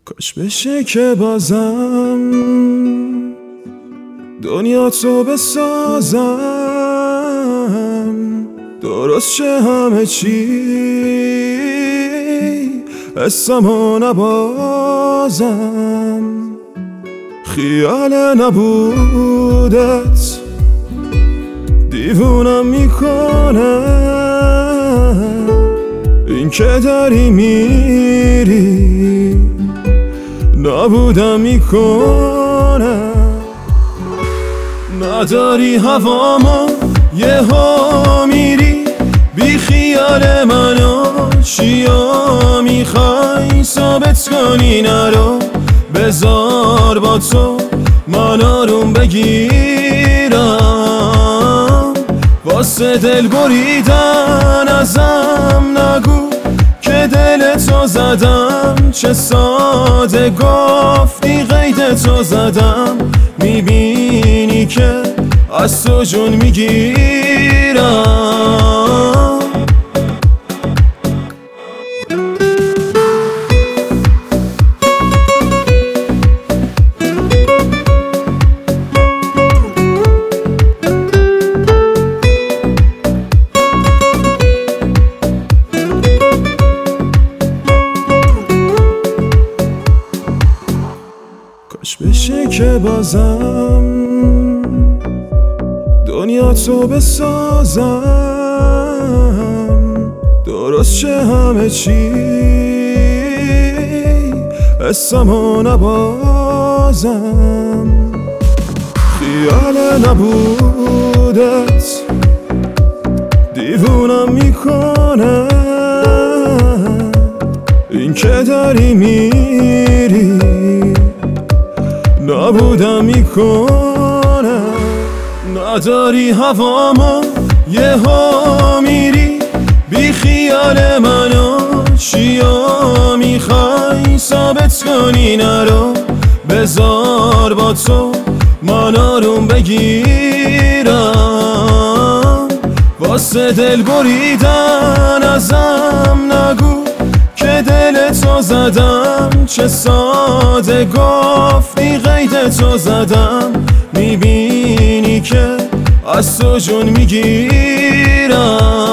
کاش بشه که بازم دنیا تو بسازم، درست شه همه چی، حسمو نبازم. خیال نبودت دیوونم میکنه، این که داری میری نابودم میکنه. نداری هوامو یه ها میری، بی خیال منو چیا میخوای ثابت کنی؟ نرو بذار با تو من آروم بگیرم، واسه دل بریدن ازم نگو که دل تو زدم. چه ساده گفتی قید تو زدم، میبینی که از تو جون میگیرم. کاش بشه که بازم دنیا تو بسازم، درست شه همه چی، حسمو نبازم. خیال نبودت دیوونم میکنه، این که داری میری نابودم میکنه. نداری هوامو یه ها میری، بی خیال منو چیا میخوای ثابت کنی؟ نرو بذار با تو من آروم بگیرم، واسه دل بریدن ازم نگو که دل تو زدم. چه ساده گفتی قید تو زدم، میبینی که از تو جون میگیرم.